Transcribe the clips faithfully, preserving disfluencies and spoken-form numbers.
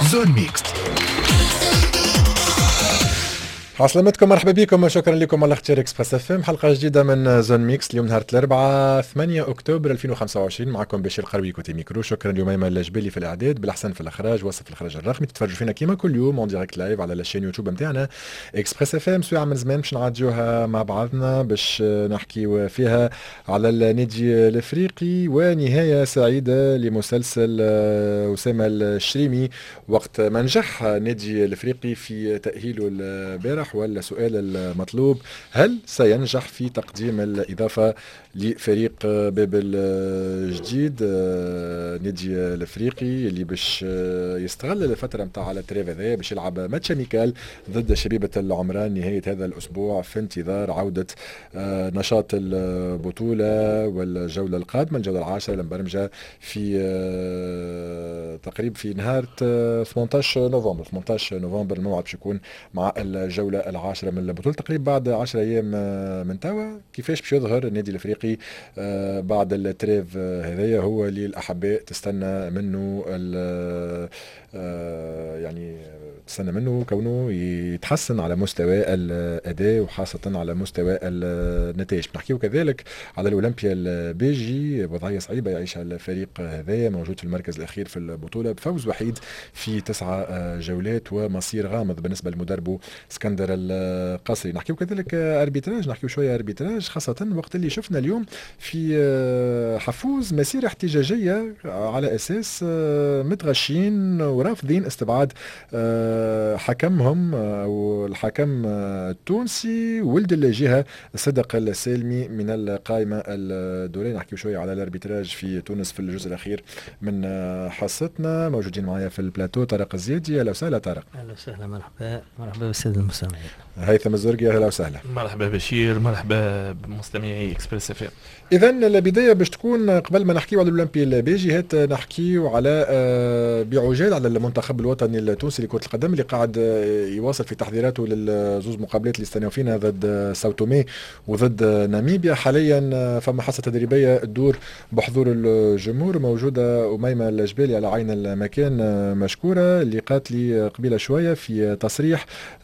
زون ميكس. عسلامتكم، مرحبا بكم، شكرا لكم على اختيار اكسبريس اف ام. حلقه جديده من زون ميكس اليوم نهار الاربعاء ثمانية اكتوبر ألفين وخمسة وعشرين. معكم بشير القروي كوتي ميكرو. شكرا ليوميما الجبالي في الاعداد، بالاحسن في الاخراج، وصف الاخراج الرقمي. تتفرجوا فينا كيما كل يوم اون ديريكت لايف على الشين يوتيوب نتاعنا اكسبريس اف ام. سواء من زمان باش نعديوها مع بعضنا باش نحكيو فيها على النادي الافريقي، ونهايه سعيده لمسلسل اسامه الشريمي وقت ما نجح النادي الافريقي في تاهيله البارح. والسؤال المطلوب: هل سينجح في تقديم الإضافة لفريق باب الجديد نادي الافريقي اللي باش يستغل الفتره نتاع التريف هذايا باش يلعب ماتش اميكال ضد شبيبه العمران نهايه هذا الاسبوع في انتظار عوده نشاط البطوله والجوله القادمه، الجوله العاشره المبرمجه في تقريبا في نهار ثمانية عشر نوفمبر. ثمانية عشر نوفمبر الموعد باش يكون مع الجوله العاشره من البطوله تقريبا بعد عشرة ايام من توا. كيفاش باش يظهر النادي الافريقي آه بعد التريف آه هذايا هو اللي الأحباء تستنى منه آه يعني تستنى منه كونه يتحسن على مستوى الأداء وخاصة على مستوى النتائج. نحكيو كذلك على الأولمبيا البيجي، وضعية صعيبة يعيشها الفريق هذايا، موجود في المركز الأخير في البطولة بفوز وحيد في تسعة جولات ومصير غامض بالنسبة لمدربه اسكندر القصري. نحكيو كذلك أربيتراج، نحكيو شوية أربيتراج خاصة وقت اللي شفنا اليوم في حفوز مسيرة احتجاجية على أساس متغشين ورافضين استبعاد حكمهم أو الحكم التونسي ولد الجهة صدق السالمي من القائمة الدولية. نحكي شوية على الاربيتراج في تونس في الجزء الأخير من حصتنا. موجودين معايا في البلاتو طارق الزيادي. أهلا وسهلا طارق. أهلا وسهلا، مرحبا مرحبا بالسادة المستمعين. هيثم الزرقي أهلا وسهلا. مرحبا بشير، مرحبا بمستمعي اكسبريس اف ام. إذا البداية باش تكون قبل ما نحكيو على الأولمبي البيجي هات نحكيو على بعجال على المنتخب الوطني التونسي لكرة القدم اللي قاعد يواصل في تحضيراته للزوز مقابلات اللي استناو فينا ضد ساو تومي وضد ناميبيا. حاليا فما حصة تدريبية تدور بحضور الجمهور. موجودة أميمة الجبالي على عين المكان مشكورة، اللي قالت لي قبيلة شوية في تصريح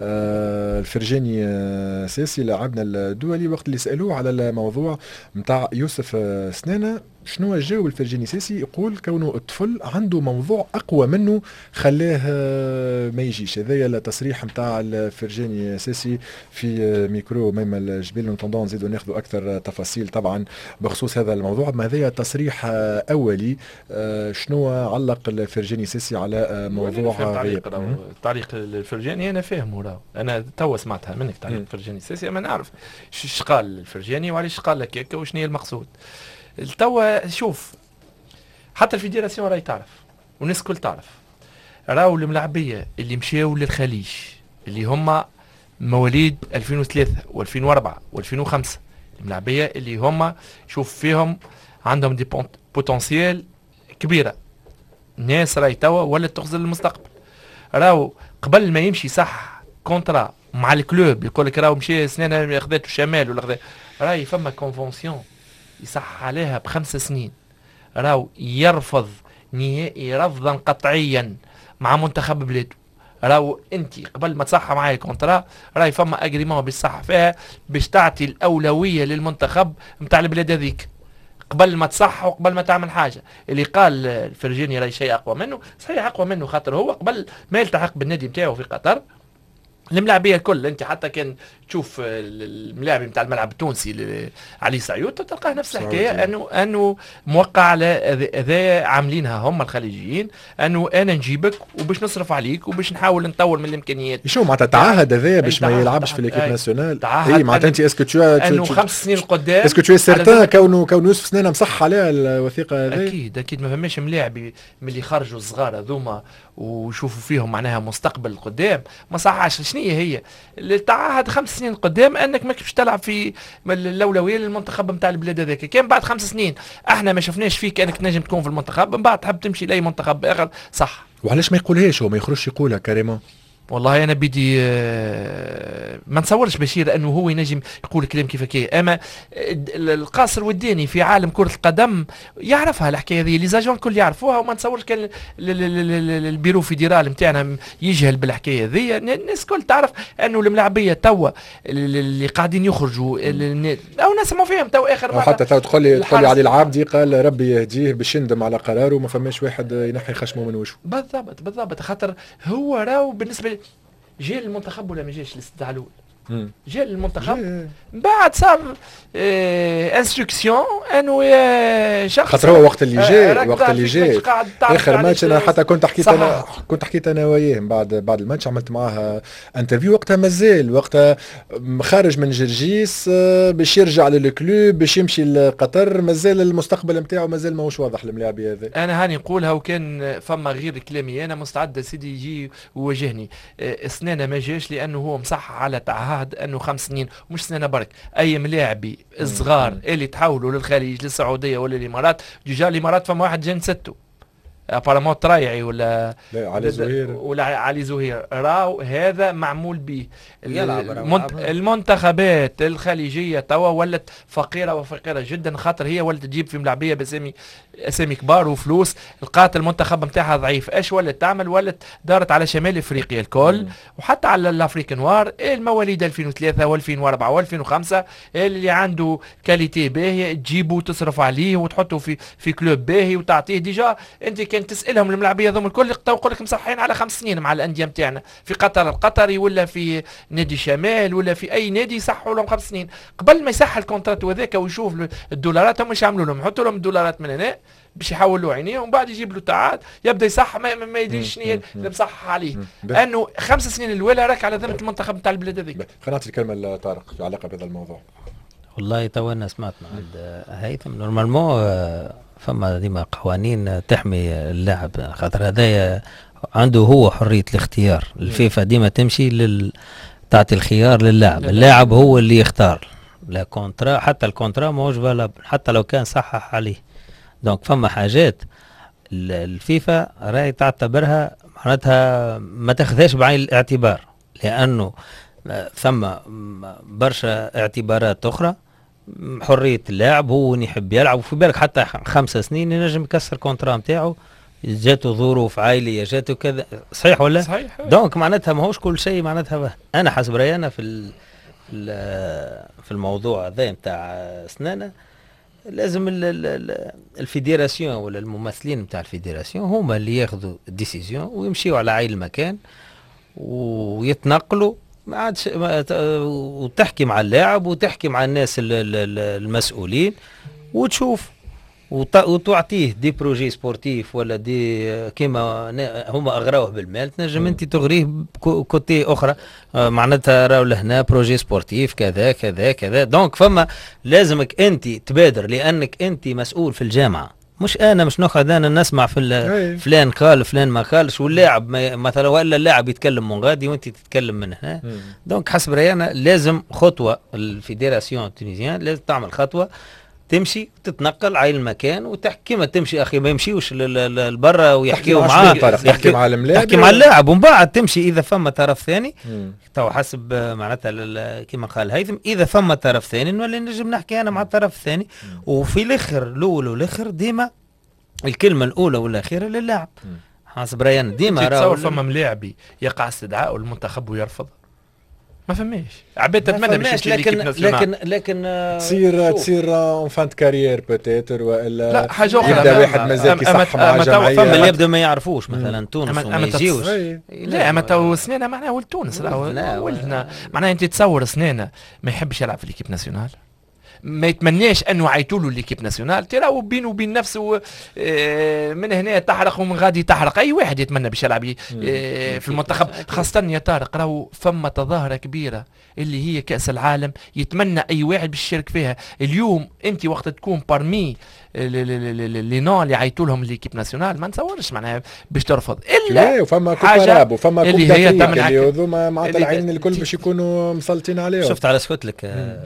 الفرجاني ساسي لاعبنا الدولي وقت اللي سألوه على الموضوع متاع يوسف سنانة شنو جاوب الفرجاني ساسي. يقول كونه الطفل عنده موضوع اقوى منه خلاه ما يجيش. هذايا التصريح نتاع الفرجاني ساسي في ميكرو ميم الجبال. نتندون نزيدو ناخذوا اكثر تفاصيل طبعا بخصوص هذا الموضوع، ما هذايا تصريح اولي. شنو علق الفرجاني ساسي على موضوع تعليق تعليق الفرجاني انا فاهمه راهو، انا توا سمعتها منك تعليق الفرجاني ساسي، اما نعرف ايش قال الفرجاني وعلاش قال لك هكا وشنو هي المقصود. التوا شوف، حتى الفيدراسيون راهي تعرف والناس الكل تعرف، راهو الملاعبيه اللي مشاو للخليج اللي هم مواليد ألفين وثلاثة وألفين وأربعة وألفين وخمسة، الملاعبيه اللي هم شوف فيهم عندهم دي بوتنسيال كبيره، الناس راهي توا ولا تخزن المستقبل. راهو قبل ما يمشي صح كونترا مع الكلوب يقول لك راهو مشي سنين خذته الشمال ولا خذا، راهي فما كونفونسيون يصح عليها بخمس سنين. راهو يرفض نهائي رفضا قطعيا مع منتخب بلاده. راهو انت قبل ما تصح معايا كونترا راهي فما اجريمون باش تصح فيها باش تعطي الاولويه للمنتخب نتاع البلاد هذيك قبل ما تصح وقبل ما تعمل حاجه. اللي قال الفرجاني راهي شيء اقوى منه، صحيح اقوى منه خاطر هو قبل ما يلتحق بالنادي نتاعو في قطر الملاعبيه الكل انت حتى كان تشوف الملاعب نتاع الملعب التونسي علي سعيود تلقاه نفس الحكايه، انه انه موقع على هذايا عاملينها هم الخليجيين، انه انا نجيبك وباش نصرف عليك وباش نحاول نطور من الامكانيات. شو معناتها تعهد هذايا باش ما يلعبش في ليكيب ناسيونال؟ اي معناتها انت اسكو تو انه خمس سنين قدام اسكو تو سيرتان كونه كونه يوسف سنانه مصح عليها الوثيقه هذه؟ اكيد اكيد ما فماش ملاعب من اللي خرجوا الصغار هذوما وشوفوا فيهم معناها مستقبل قدام ما صحش. شنو هي التعهد خمس سنين قدام انك ماكش باش تلعب في الاولويه للمنتخب نتاع البلاد هذاك. كان بعد خمس سنين احنا ما شفناش فيك انك نجم تكون في المنتخب، من بعد تحب تمشي لاي منتخب اخر صح. وعلاش ما يقولهاش هو، ما يخرجش يقولها كاريمون؟ والله انا بدي ما نصورش بشير انه هو ينجم يقول كلام كيف كي، اما القاصر والداني في عالم كرة القدم يعرفها الحكايه هذه، لي زاجون الكل يعرفوها، وما نتصورش كان البيرو فيدرال نتاعنا يجهل بالحكايه هذه. الناس الكل تعرف انه الملاعبيه توا اللي قاعدين يخرجوا او ناس ما فيهم تو اخر مره، حتى تو تقول لي تقول لي علي العابدي قال ربي يهديه باش يندم على قراره وما فماش واحد ينحي خشمه من وجهه. بالضبط بالضبط، خاطر هو راهو بالنسبه جاء المنتخب ولا ما جاش الاستدعاء الاول؟ جاء المنتخب بعد صار اه انستركسيون انه يا شخص، خاطر هو وقت اللي جاء وقت اللي جاء اخر ماتش انا حتى كنت حكيت انا كنت حكيت انا وياه بعد بعد الماتش، عملت معاه انترفيو وقتها مازال وقتها خارج من جرجيس باش يرجع للكلوب باش يمشي لقطر، مازال المستقبل نتاعو مازال ماهوش واضح الملاعبي هذا. انا هاني نقولها وكان فما غير كلامي انا مستعد سيدي يجي ويواجهني، اسنانه ما جاش لانه هو مصحح على تعهد انه خمس سنين ومش سنه برك، اي ملاعبي الصغار اللي تحولوا للخليج للسعوديه ولا الامارات، جا الامارات فما واحد جن ستو ابارامون ترايعي ولا علي زهير ولا علي زهير، راو هذا معمول به. المنتخبات الخليجيه توا ولت فقيره وفقيره جدا، خاطر هي ولت تجيب في ملاعبيه باسامي اسامي كبار وفلوس، لقات المنتخب نتاعها ضعيف، ايش ولت تعمل؟ ولت دارت على شمال افريقيا الكل وحتى على الافريكان نوار، المواليد ألفين وثلاثة وألفين وأربعة وألفين وخمسة اللي عنده كاليتي باهيه تجيبه وتصرف عليه وتحطه في في كلوب باهي وتعطيه. ديجا انت كان تسالهم الملاعبيه هذوم الكل يقول لك مصحين على خمس سنين مع الانديه نتاعنا في قطر القطري ولا في نادي شمال ولا في اي نادي، يصحوا لهم خمس سنين قبل ما يصح الكونترات وذاك ويشوف الدولارات، هم ايش يعملوا لهم؟ يحطوا لهم الدولارات من هنا باش يحولوا عينيه ومن بعد يجيب له تعاد يبدا يصح ما, ما يدريش شنو اللي مصحح عليه، لانه خمس سنين الاولى راك على ذمه المنتخب نتاع البلاد هذيك. خلينا نعطي الكلمه لطارق في علاقه بهذا الموضوع. والله تو انا سمعت مع هيثم نورمالمون فما ديما قوانين تحمي اللاعب، خاطر هذايا عنده هو حريه الاختيار، الفيفا ديما تمشي لل تعطي الخيار للاعب، اللاعب هو اللي يختار، لا كونترا حتى الكونترا ماهوش فالابل حتى لو كان صحح عليه. دونك فما حاجات الفيفا راهي تعتبرها معناتها ما تاخذهاش بعين الاعتبار، لانه ثم برشا اعتبارات اخرى، حريه اللاعب هو وين يحب يلعب، وفي بالك حتى خمسة سنين ينجم يكسر كونترا نتاعو، جاته ظروف عائليه جاته كذا، صحيح ولا؟ صحيح. دونك معناتها ماهوش كل شيء معناتها. انا حسب رايي انا في في الموضوع هذا نتاع سنانه لازم الفيديراسيون ولا الممثلين نتاع الفيديراسيون هما اللي ياخذوا الديسيزيون ويمشيوا على عين المكان ويتنقلوا، ما عادش وتحكي مع اللاعب وتحكي مع الناس المسؤولين وتشوف وتعطيه دي بروجي سبورتيف ولا دي كيما هما اغراوه بالمال، تنجم انت تغريه كوتي اخرى معناتها راهو لهنا بروجي سبورتيف كذا كذا كذا. دونك فما لازمك انت تبادر، لانك انت مسؤول في الجامعه، مش انا مش ناخذ انا نسمع في فلان قال فلان ما قالش، واللاعب مثلا ولا اللاعب يتكلم من غادي وانت تتكلم من هنا. دونك حسب رايي انا لازم خطوه الفيديراسيون التونيزيان لازم تعمل خطوه تمشي تتنقل على المكان وتحكي كيما تمشي اخي، ما يمشيوش لبرا ويحكيوا معاه، يحكي مع الملاعب يحكي مع اللاعب ومن بعد تمشي اذا فما طرف ثاني. تو حسب معناتها كيما قال هيثم، اذا فما طرف ثاني نولي نجم نحكي انا مع الطرف الثاني، وفي الاخر الاول والاخر ديما الكلمه الاولى والاخيره للاعب حسب رايي انا. ديما راهو فما ملاعبي يقع استدعاء المنتخب ويرفض، ما فماش عباد تتمنى باش تمشي ليكيب ناسيونال، لكن لكن تصير تصير اون فان كارير بوتيتر ولا لا حاجه اخرى، يبدا واحد مازال كيصح مع جمعيه، فما اللي يبداو ما يعرفوش مثلا تونس وما يجيوش. لا اما تو سنينه معناها ولد تونس ولدنا معناها انت تصور سنينه ما يحبش يلعب في ليكيب ناسيونال، ما يتمناش انه عيطولوا ليكيب ناسيونال، تراو بينه وبين نفسه من هنا تحرق ومن غادي تحرق، اي واحد يتمنى باش يلعب في المنتخب، خاصه يا طارق راهو فما تظاهره كبيره اللي هي كاس العالم يتمنى اي واحد باش يشارك فيها. اليوم انت وقت تكون بارمي لي نون اللي عيطوا لهم ليكيب ناسيونال ما نتصورش معناها باش ترفض، الا وفما كوباراب وفما اللي هي اللي هذوما معناتها العين الكل باش يكونوا مسلطين عليهم. شفت على سكوت لك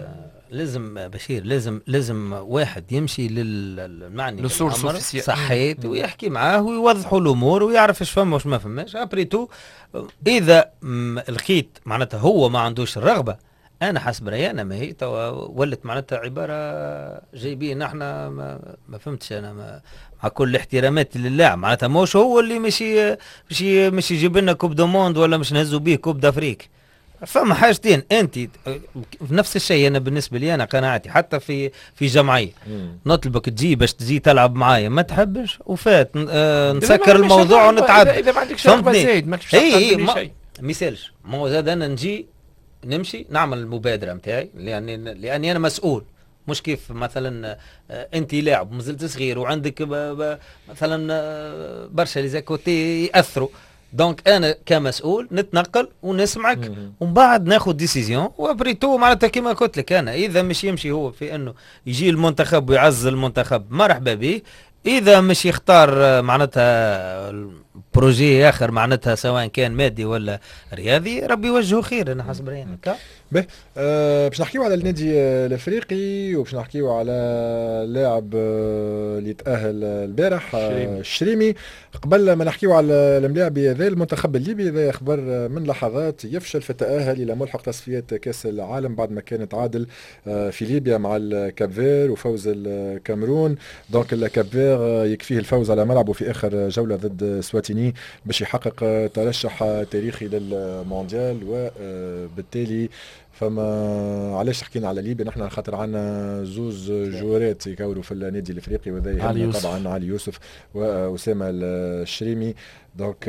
لازم بشير لازم لازم واحد يمشي للمعني للسورس بالأمر اوفيسيال. صحيت ويحكي معاه ويوضحوا الامور ويعرف ايش فما واش ما فماش. ابري تو اذا م- الخيط معناتها هو ما عندوش الرغبه، انا حسب رايي انا ما هي توا ولت معناتها عباره جايبين احنا ما, ما فهمتش انا ما مع كل احتراماتي للاعب معناتها موش هو اللي مشي مش مش يجيب لنا كوب دو موند ولا مش نهزوا بيه كوب دافريك. فما حاجتين انت في نفس الشيء. انا بالنسبه لي انا قناعتي حتى في في جمعيه نطلبك تجي باش تجي تلعب معايا ما تحبش وفات آه نسكر الموضوع ونتعدى. اذا ما عندكش رغبه زايد ماكش اي شيء مثالش ما هو زاد انا نجي نمشي نعمل المبادره نتاعي لاني لاني انا مسؤول. مش كيف مثلا انت لاعب مازلت صغير وعندك ب ب مثلا برشا لي زاكوتي ياثروا. دونك انا كمسؤول نتنقل ونسمعك ومن بعد ناخذ ديسيزيون وابريتو معناتها كما قلت لك انا اذا مش يمشي هو في انه يجي المنتخب ويعزز المنتخب مرحبا به. اذا مش يختار معناتها بروجي اخر معناتها سواء كان مادي ولا رياضي ربي يوجهه خير. انا حسب رايي هكا. به أه باش نحكيو على النادي الافريقي وباش نحكيو على لاعب اللي تاهل البارح الشريمي. قبل ما نحكيو على الملاعب هذا المنتخب الليبي هذا خبر من لحظات يفشل في التاهل الى ملحق تصفيات كاس العالم بعد ما كان تعادل في ليبيا مع الكابفير وفوز الكاميرون. دونك الكابفير يكفيه الفوز على ملعبه في اخر جوله ضد سواتيني باش يحقق ترشح تاريخي للمونديال. وبالتالي فما علاش حكينا على ليبيا نحن خاطر عندنا زوز جورات يكوروا في النادي الافريقي وهذا طبعا علي يوسف واسامه الشريمي. دونك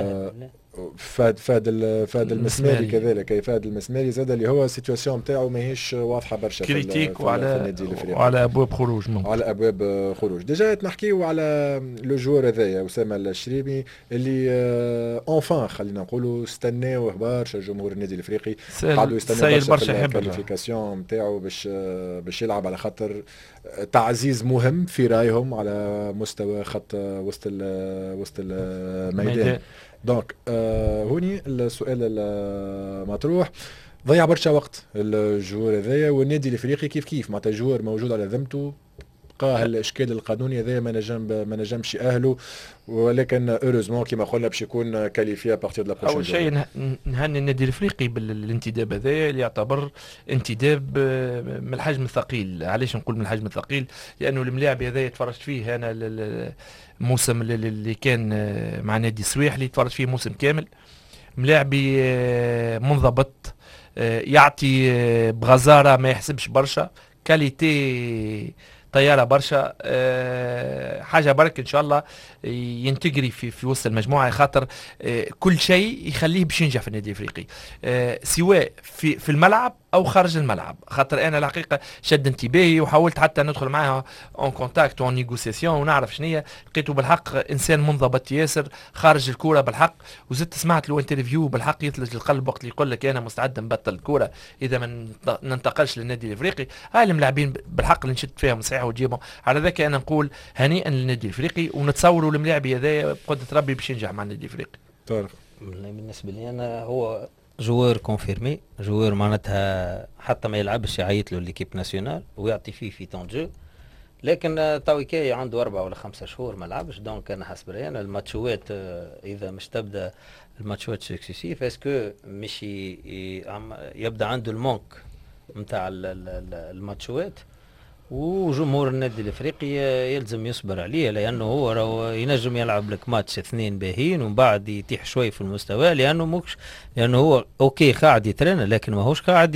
فاد فاد فاد المسماري كذلك فاد المسماري زاد اللي هو السيتواسيون نتاعو ماهيش واضحه برشا كريتيك وعلى وعلى ابواب خروج ممكن. على ابواب خروج ديجا نحكيو على لو جوار هذايا اسامه الشريمي اللي اونفان خلينا نقولوا استناوه برشا جمهور النادي الافريقي قعدوا يستناو برشا الكاليفيكاسيون نتاعو باش باش يلعب على خاطر تعزيز مهم في رايهم على مستوى خط وسط وسط الميدان. دونك آه هوني السؤال المطروح ضيع برشا وقت الجوار هذايا والنادي الافريقي كيف كيف معناتها جوار موجود على ذمته بقى الاشكال القانوني هذايا ما نجم ما نجمش يأهله ولكن اوروزمون كما قلنا باش يكون كاليفي بارتير دو لا بروشين. اول شيء نهني النادي الافريقي بالانتداب هذايا اللي يعتبر انتداب من الحجم الثقيل. علاش نقول من الحجم الثقيل؟ لانه الملاعب هذايا تفرجت فيه انا الموسم اللي كان مع نادي سويح اللي تفرجت فيه موسم كامل ملاعبي منضبط يعطي بغزاره ما يحسبش برشا كاليتي طياره برشا أه حاجه برك ان شاء الله ينتجري في في وسط المجموعه خاطر أه كل شيء يخليه باش ينجح في النادي الافريقي أه سواء في في الملعب او خارج الملعب. خاطر انا الحقيقه شد انتباهي وحاولت حتى ندخل معها اون كونتاكت اون نيغوسياسيون ونعرف شنو لقيته بالحق انسان منضبط ياسر خارج الكوره بالحق. وزدت سمعت له انترفيو بالحق يثلج القلب وقت اللي يقول لك انا مستعد نبطل الكوره اذا ما ننتقلش للنادي الافريقي. هاي الملاعبين بالحق اللي نشد فيهم صحيح وتجيبهم على ذاك انا نقول هنيئا للنادي الافريقي ونتصوروا الملاعبي هذايا بقدره ربي باش ينجح مع النادي الافريقي. طارق بالنسبه لي انا هو جوار كونفيرمي جوار معناتها حتى ما يلعبش يعيط له ليكيب ناسيونال ويعطي فيه في طون جو. لكن تويكاي عنده أربعة ولا خمسة شهور ما لعبش. دونك انا حسب رايي انا الماتشوات اذا مش تبدا الماتشوات سكسيسيف اسكو مش يبدا عنده المونك نتاع الماتشوات وجمهور النادي الافريقي يلزم يصبر عليه لانه هو راهو ينجم يلعب لك ماتش اثنين باهين ومن بعد يتيح شوي في المستوى لانه مش لانه هو اوكي قاعد يترين لكن ماهوش قاعد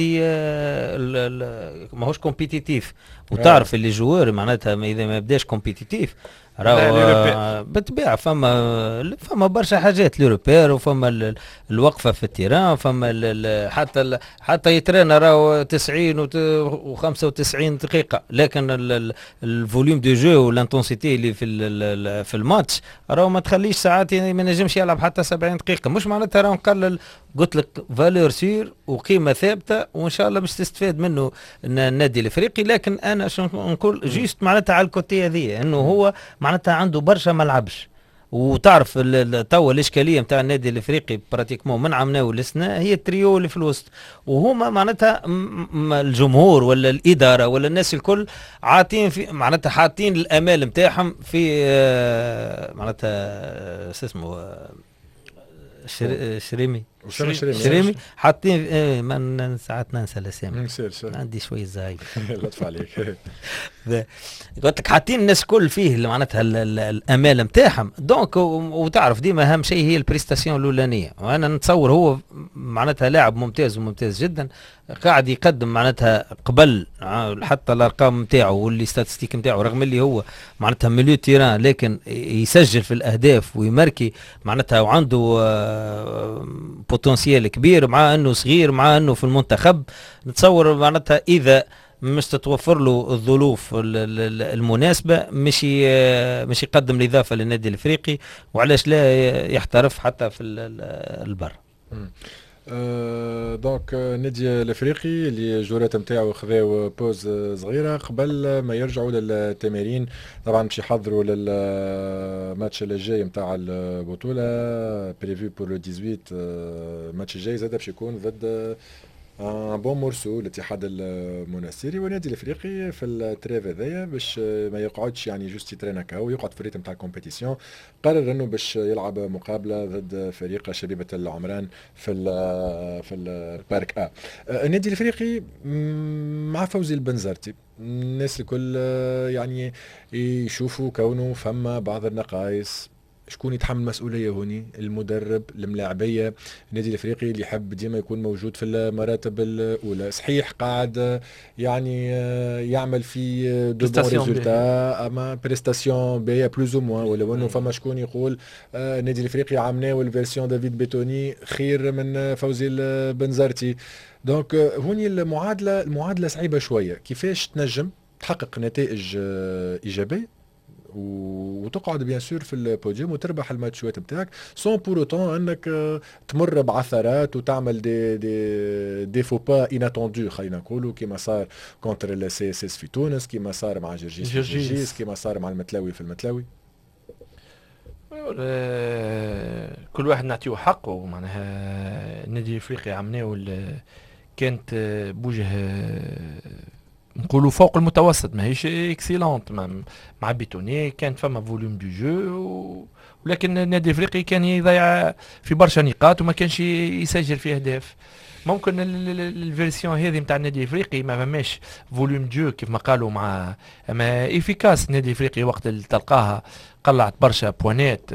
ماهوش كومبيتيتيف. وتعرف اللي جوار معناتها اذا ما بداش كومبيتيتيف راهو بالطبيعه فما فما برشا حاجات لوروبير وفما الوقفه في التيران فما حتى حتى يترين راهو تسعين وخمسة وتسعين دقيقه لكن الفوليوم دو جو والانتونسيتي اللي في في الماتش راهو ما تخليش ساعات ما نجمش يلعب حتى سبعين دقيقه. مش معناتها راهو نقلل قلت لك فالور سير وقيمه ثابته وان شاء الله باش تستفاد منه النادي الافريقي. لكن انا نقول جيست معناتها على الكوتي هذه انه هو معناتها عنده برشا ما لعبش وتعرف توا الاشكاليه نتاع النادي الافريقي براتيكمون من عمنا ولسنا هي التريو اللي في الوسط، وهما معناتها الجمهور ولا الاداره ولا الناس الكل عاطين في معناتها حاطين الامال نتاعهم في معناتها شو اسمه شريمي شريمي شريمي حاطين ايه من ساعات ننسى الاسامي عندي شويه زايد لطف عليك. قلت لك حاطين الناس كل فيه معناتها الامال نتاعهم دونك، وتعرف ديما اهم شيء هي البريستاسيون الاولانيه، وانا نتصور هو معناتها لاعب ممتاز وممتاز جدا قاعد يقدم معناتها قبل حتى الارقام نتاعو واللي ستاتستيك نتاعو رغم اللي هو معناتها ميليو تيران لكن يسجل في الاهداف ويماركي معناتها وعنده بوتنسيال كبير مع انه صغير مع انه في المنتخب. نتصور معناتها اذا مش تتوفر له الظروف المناسبه مش مش يقدم الاضافه للنادي الافريقي، وعلاش لا يحترف حتى في البر. أه دونك النادي الافريقي اللي الجولات نتاعو خذاو بوز صغيره قبل ما يرجعوا للتمارين، طبعا باش يحضروا للماتش الجاي نتاع البطوله بريفي بور لو ثمانية عشر. الماتش الجاي زاد باش يكون ضد ان بون مورسو الاتحاد المنستيري، والنادي الافريقي في التريف هذايا باش ما يقعدش يعني جوست يترين هكا ويقعد في الريتم تاع الكومبيتيسيون، قرر انه باش يلعب مقابله ضد فريق شبيبه العمران في ال في البارك ا. النادي الافريقي مع فوزي البنزرتي الناس الكل يعني يشوفوا كونه فما بعض النقائص، شكون يتحمل المسؤوليه هوني؟ المدرب، الملاعبيه. النادي الافريقي اللي يحب ديما يكون موجود في المراتب الاولى، صحيح قاعد يعني يعمل في دو بون ريزولتا اما بريستاسيون باهيه بلوز او موان، ولو انه فما شكون يقول النادي الافريقي عمناه الفيرسيون دافيد بيتوني خير من فوزي البنزرتي. دونك هوني المعادله المعادله صعيبه شويه، كيفاش تنجم تحقق نتائج ايجابيه وتقعد بيان سور في البوديوم وتربح الماتشات بتاعك سون بور اوتون انك تمر بعثرات وتعمل دي دي دي فو با اناتوندو خلينا نقولوا كيما صار كونتر السي اس اس في تونس، كيما صار مع جرجيس في جرجيس، كيما صار مع المتلاوي في المتلاوي. كل واحد نعطيه حقه، معناها النادي الافريقي عمناه كانت بوجه نقولوا فوق المتوسط، ماهيش اكسيلونت مع بيتوني، كان فما فوليوم دو جو، ولكن النادي الافريقي كان يضيع في برشا نقاط وما كانش يسجل في اهداف. ممكن الفيرسيون هذه نتاع النادي الافريقي ما فماش فوليوم جو كيف ما قالوا، مع اما افيكاس النادي الافريقي وقت اللي تلقاها قلعت برشا بوانات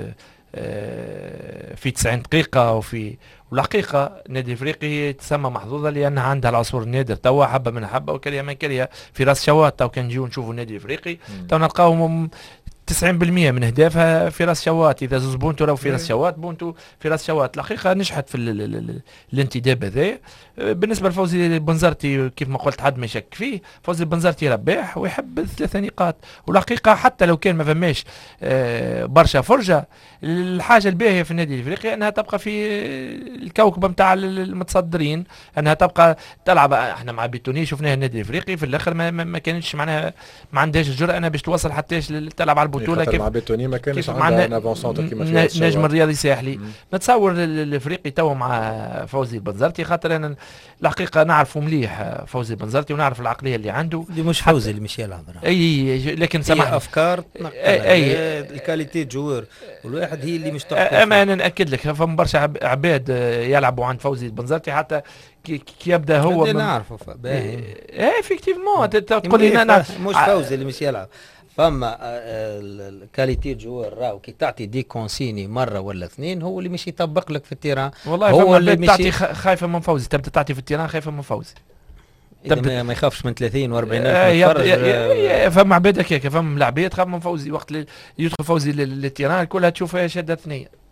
في تسعين دقيقة، وفي والحقيقة النادي الافريقي تسمى محظوظة لأنها عندها العصفور النادر توا حبة من حبة وكريه من كريه في راس شوات. تو كان نجيو نشوفوا النادي الافريقي تو نلقاو تسعين بالمئة من اهدافها في راس شوات، اذا زوز بونتو راهو في راس شوات بونتو في راس شوات. الحقيقه نجحت في ال ال ال الانتداب هذا. بالنسبه لفوزي البنزرتي كيف ما قلت حد ما يشك فيه، فوزي البنزرتي رباح ويحب ثلاثه نقاط، والحقيقه حتى لو كان ما فماش برشا فرجه، الحاجه الباهيه في النادي الافريقي انها تبقى في الكوكب نتاع المتصدرين، انها تبقى تلعب. احنا مع بيتوني شفناه النادي الافريقي في الاخر ما, ما كانتش معناها ما عندهاش الجرأه انها باش توصل حتى تلعب على البطوله كيف مع بيتوني ما كانش عندها نافونسونتر كيما في نجم الرياضي ساحلي. نتصور الافريقي تو مع فوزي البنزرتي، خاطر انا الحقيقه نعرفوا مليح فوزي البنزرتي ونعرف العقليه اللي عنده، اللي مش فوزي اللي مش يلعب اي لكن سمح افكار اي الكاليتي جوور والواحد هي اللي مش تحكم. اما انا ناكد لك فما برشا عباد يلعبوا عند فوزي البنزرتي حتى كي يبدا هو من... نعرفه باهي اي افكتيفمون تقول لي انا مش فوزي اللي مش يلعب. فما الكاليتي جوار راهو كي تعطي دي كونسيني مره ولا اثنين هو اللي مش يطبق لك في التيران. والله هو اللي تعطي خايفه من فوزي، تبدا تعطي في التيران خايفه من فوزي، تبدا ما يخافش من ثلاثين وأربعين ألف. فما عباد هكاك، فما لاعبيه تخاف من فوزي، وقت يدخل فوزي للتيران كلها تشوفها شاده ثنيه.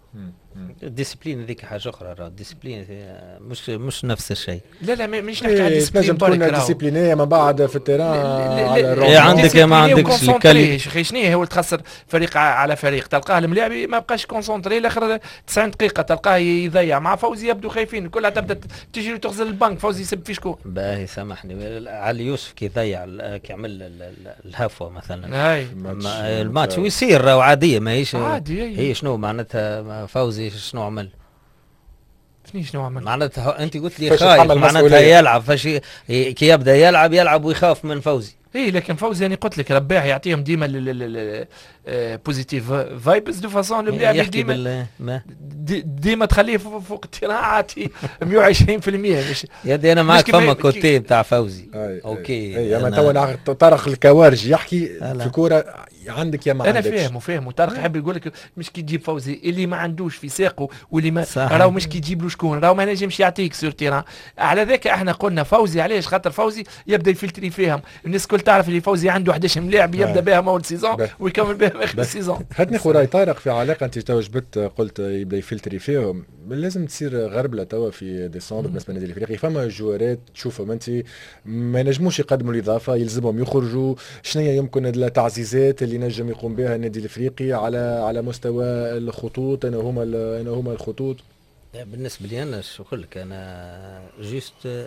الديسيبلين هذيك حاجه اخرى، راه الديسيبلين مش مش نفس الشيء. لا لا مانيش نحكي على الديسيبلين تكون ديسيبلينيه من بعد في التيران على الروح عندك ما عندكش الكالي شنو هو تخسر فريق على فريق، تلقاه الملاعب ما بقاش كونسونطري الاخر تسعين دقيقه تلقاه يضيع. مع فوزي يبدو خايفين كلها تبدا تجري تغزل البنك، فوزي يسب في شكون. باهي سامحني علي يوسف كي ضيع كي عمل الهفوه مثلا هاي الماتش ويصير راهو عاديه ماهيش عادي. هي شنو معناتها فوزي شنو عمل؟ شنو شنو عمل؟ معناتها انت قلت لي خايف معناتها يلعب فاش كي يبدا يلعب يلعب ويخاف من فوزي. اي لكن فوزي يعني قلت لك رباه يعطيهم ديما بوزيتيف فايبس دو فاسون الملاعب ديما ديما تخليه فوق التيران عاطي مية وعشرين بالمية. مش يدي انا معك فما كوتي نتاع فوزي. اوكي اي اما تو طارق الكوارج يحكي في كوره عندك يا ما انا عندكش. فاهم وفاهم وطارق يحب يقول لك مش كي تجيب فوزي اللي ما عندوش في ساقه واللي ما راهو مش كي تجيب له شكون راهو ما نجمش يعطيك سور تيران. على ذاك احنا قلنا فوزي علاش خاطر فوزي يبدا يفلتري فيهم. الناس الكل تعرف اللي فوزي عنده احد عشر لاعب يبدا بها مول سيزون ويكمل بها اخر السيزون. خدني خوراي طارق في علاقه انت تو جبت قلت يبدا يفلتري فيهم. لازم تصير غربله توا في ديسمبر بالنسبه للنادي الافريقي. فما جوارات تشوفهم انت ما ينجموش يقدموا الاضافه يلزمهم يخرجوا. شنو يمكن التعزيزات اللي نجم يقوم بها النادي الافريقي على على مستوى الخطوط؟ انا هما انا هما الخطوط. بالنسبه لي انا شو نقول لك انا جوست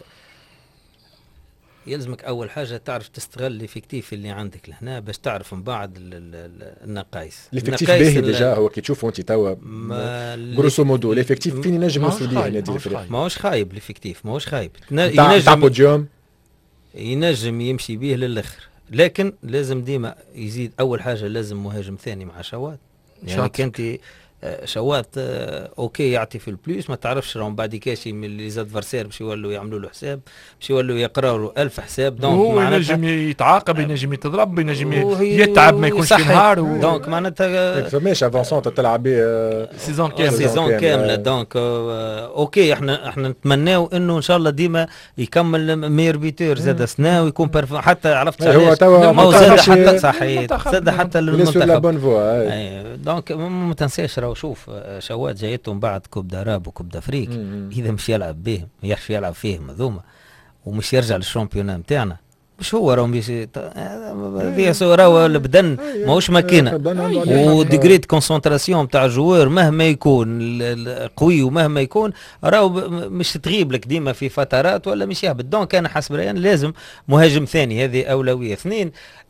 يلزمك اول حاجه تعرف تستغل الافكتيف اللي عندك لهنا باش تعرف من بعد النقايص. الافكتيف باهي ديجا هو كي تشوفوا انت توا غروسو مودو الافكتيف فين ينجم يوصل ليه النادي الافريقي؟ ماهوش خايب الافكتيف ماهوش خايب ينجم ينجم يمشي بيه للاخر. لكن لازم ديما يزيد اول حاجه لازم مهاجم ثاني مع شوات. يعني كنت شوات اوكي يعطي في البلوس ما تعرفش راهم بعد كاشي من لي زادفرسير باش يولوا يعملوا له حساب باش يولوا يقراوا له ألف حساب. دونك هو ينجم يتعاقب ينجم يتضرب ينجم يتعب ما يكونش في نهار و... دونك معناتها فماش افونسون تلعب به سيزون كامله سيزون كامله. دونك اوكي احنا احنا نتمناو انه ان شاء الله ديما يكمل مير بيتور زاد سنه ويكون برف... حتى عرفت هو توا زاد حتى صحيح زاد حتى للمنتخب. دونك ما تنساش شوف شوات جايته من بعد كوب داراب وكوب دافريك اذا مش يلعب بهم يحش يلعب فيهم هذوما ومش يرجع للشامبيون نتاعنا مش هو راهو مش هذه راهو البدن ماهوش ماكينه وديجريد كونسنتراسيون تاع الجوار مهما يكون قوي ومهما يكون راهو مش تغيب لك ديما في فترات ولا مش يهبط. دونك انا حسب رايي لازم مهاجم ثاني هذه اولويه. اثنين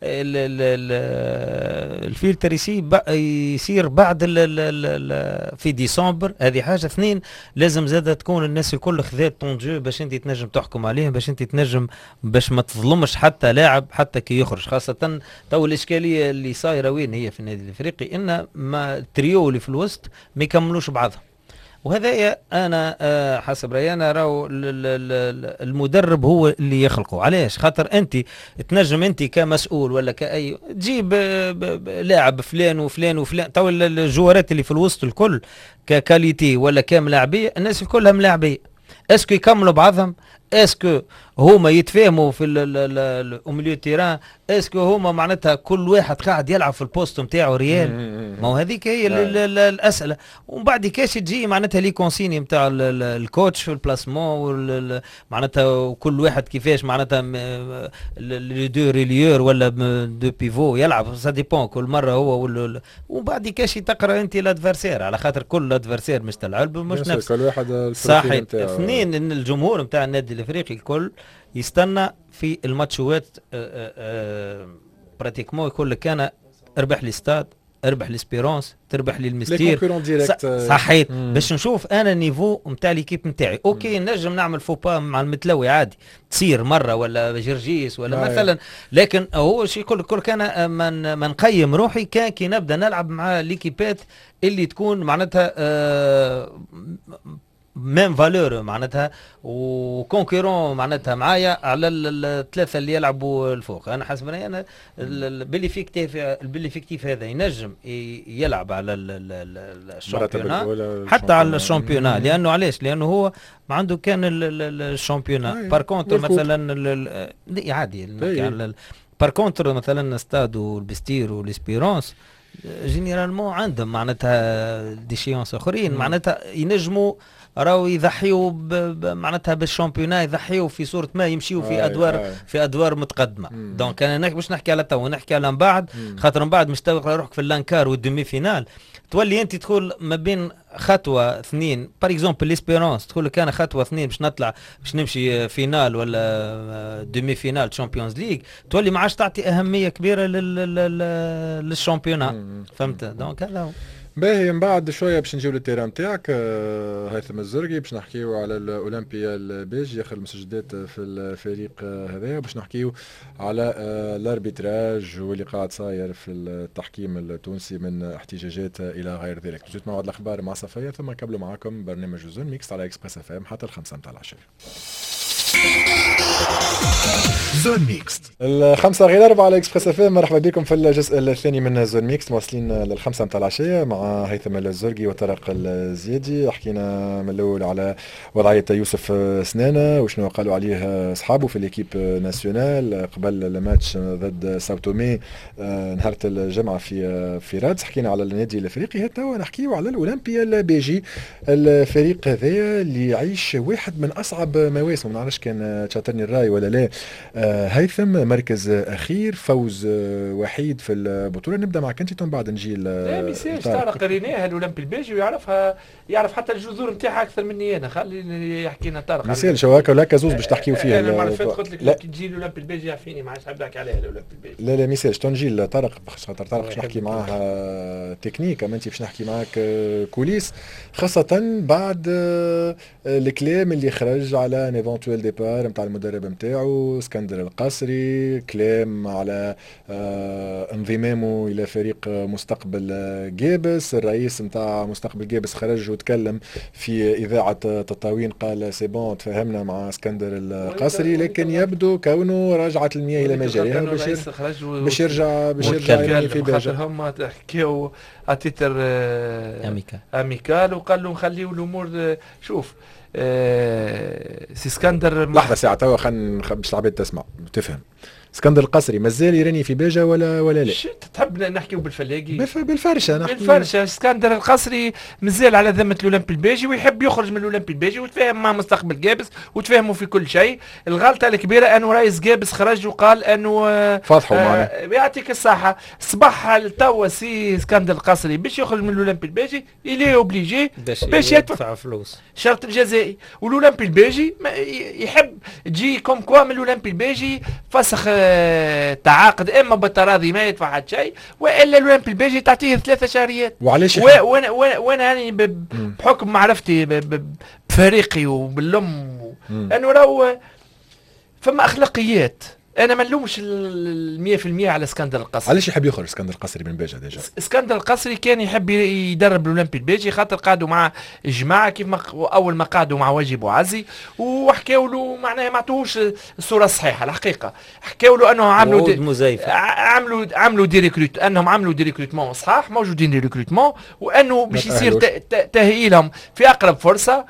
الفلتر يصير بعد في ديسمبر هذه حاجه. اثنين لازم زاده تكون الناس الكل خذات طونجو باش انت تنجم تحكم عليهم باش انت تنجم باش ما تظلمش حتى لاعب حتى كي يخرج. خاصه تو الاشكاليه اللي صايره وين هي في النادي الافريقي ان ما التريو اللي في الوسط ما يكملوش بعضهم. وهذا انا حسب رايي انا راهو المدرب هو اللي يخلقه. علاش؟ خاطر انت تنجم انت كمسؤول ولا كاي تجيب لاعب فلان وفلان وفلان. تو الجوارات اللي في الوسط الكل ككاليتي ولا كملاعبيه الناس الكلها ملاعبيه اسكو يكملوا بعضهم؟ اسكو هما يتفاهموا في الميليو تيران؟ اسكو هما معناتها كل واحد قاعد يلعب في البوست نتاعو ريال؟ ما هو هذيك هي الاسئله. ومن بعد كاش تجي معناتها لي كونسيني نتاع الكوتش في البلاسمون معناتها كل واحد كيفاش معناتها لي دو ريليور ولا دو بيفو يلعب سا ديبون كل مره هو. ومن بعد كاش تقرا انت الادفرسير على خاطر كل ادفرسير مش تلعب مش نفس كل واحد صحيح. اثنين ان الجمهور نتاع النادي الافريقي الكل يستنى في الماتشوات براتيكمون يقول لك انا اربح لي ستاد اربح ليسبيرونس تربح لي المستير صحيح باش نشوف انا النيفو نتاع ليكيب نتاعي. اوكي نجم نعمل فوبا مع المتلوي عادي تصير مره ولا جرجيس ولا آه مثلا. لكن هو شي يقول لك كان من من نقيم روحي كان كي نبدا نلعب مع ليكيبات اللي تكون معناتها آه ميم فالور معناتها وكونكورون معناتها معايا على الثلاثه اللي يلعبوا الفوق. انا حسب رايي انا بالافكتيف بالافكتيف هذا ينجم يلعب على الشامبيونات حتى على الشامبيونات. لانه علاش؟ لانه هو ما عنده كان الشامبيونات. بار كونتر مثلا عادي بار كونتر مثلا ستاد والبستير والاسبيرونس جينيرالمون عندهم معناتها ديشيونس اخرين معناتها ينجموا راهو يضحيوا معناتها بالشامبيونا يضحيوا في صورة ما يمشيوا في ادوار آه. في ادوار متقدمه. دونك انا باش نحكي على تو نحكي على من بعد خاطر من بعد مش توقع روحك في اللانكار والدومي فينال تولي انت تدخل ما بين خطوه اثنين بار اكزومبل ليسبيرونس تقول لك انا خطوه اثنين باش نطلع باش نمشي فينال ولا دومي فينال تشامبيونز ليغ تولي ما عادش تعطي اهميه كبيره للشامبيونا فهمت. دونك هذا باهي من بعد شويه باش نجيو للتيران نتاعك هيثم الزرقي باش نحكيو على الاولمبيا البيجي اخر المسجدات في الفريق هذا باش نحكيو على الاربيتراج واللي قاعد صاير في التحكيم التونسي من احتجاجات الى غير ذلك. جيت موعد الاخبار مع صفيه ثم نكملوا معكم برنامج زون ميكس على اكسبريس اف ام حتى الخمسة متاع العشيه. زون ميكس الخمسة غير أربعة على إكسبريس اف ام. مرحبا بكم في الجزء الثاني من زون ميكس واصلين للخمسة متاع العشية مع هيثم الزرقي وطارق الزيادي. حكينا من الأول على وضعية يوسف سنانة وشنو قالوا عليه أصحابه في الإكيب ناسيونال قبل الماتش ضد ساوتومي نهار الجمعة في في رادس. حكينا على النادي الأفريقي هتا نحكيو على الأولمبيا البيجي الفريق هذايا اللي يعيش واحد من أصعب مواسم. ما نعرفش كان تشاطرني الرأي ولا لا. آه هيثم مركز اخير فوز آه وحيد في البطوله. نبدا معك انت ثم بعد نجي لا ميساج طارق قريناها الاولمبي البيجي ويعرفها يعرف حتى الجذور نتاعها اكثر مني انا. خلي يحكي لنا طارق ميساج شو هكا ولا كزوز باش تحكيو فيها. انا المره اللي فاتت قلت لك كي تجي الاولمبي البيجي يعفيني ما عادش نحب نحكي عليها الاولمبي البيجي. لا لا ميساج تنجي لطارق خاطر طارق باش نحكي معاه تكنيك اما انت باش نحكي معاك كوليس خاصه بعد الكلام اللي خرج على ان ايفونتويل ديبار نتاع المدرب نتاعو اسكندر القصري. كلام على آه انضمامه الى فريق مستقبل جابس. الرئيس نتاع مستقبل جابس خرج وتكلم في اذاعه تطاوين قال سي بون تفاهمنا مع اسكندر القصري لكن يبدو كونه رجعت المياه الى مجاريها باش باش يرجع باش يرجع في باجه. هم حكاو اتيتر اميكال اميكال وقال له نخليو الامور. شوف آه سي اسكندر لحظه ساعه توا خلينا باش العباد تسمع تفهم. اسكندر القصري مازال يراني في باجه ولا ولا لا؟ تحب نحكيو بالفلاقي؟ بالفرشه نحكي بالفرشه. اسكندر القصري مازال على ذمه الاولمبي البيجي ويحب يخرج من الاولمبي البيجي وتفاهم مع مستقبل جابس وتفاهموا في كل شيء. الغلطه الكبيره انه رئيس جابس خرج وقال انه فاضحوا آه معنا يعطيك الصحه صباح توا سي اسكندر القصري باش يخرج من الاولمبي البيجي اللي اوبليجي باش يدفع فلوس شرط الجزائي. والاولمبي البيجي يحب تجي كوم كوا من الاولمبي البيجي فسخ تعاقد اما بالتراضي ما يدفع حد شيء والا الاولمبي البيجي تعطيه ثلاثة شهريات. وعلاش وانا وانا هاني بحكم معرفتي بفريقي وباللم انه راهو فما اخلاقيات. انا ما نلومش المية في المية على اسكندر القصري. علاش يحب يخرج اسكندر القصري من باجه ديجا؟ اسكندر القصري كان يحب يدرب الاولمبي البيجي خاطر قعدوا مع الجماعه كيف ما اول ما قعدوا مع واجب وعزي وحكاوا له معناها ما عطوهوش الصوره الصحيحه الحقيقه. حكاوا له انه عملوا دي مزيفه عملوا عملوا دي ريكروت انهم عملوا دي ريكروتمون صحاح موجودين دي ريكروتمون وانه باش يصير تاهيلهم في اقرب فرصه.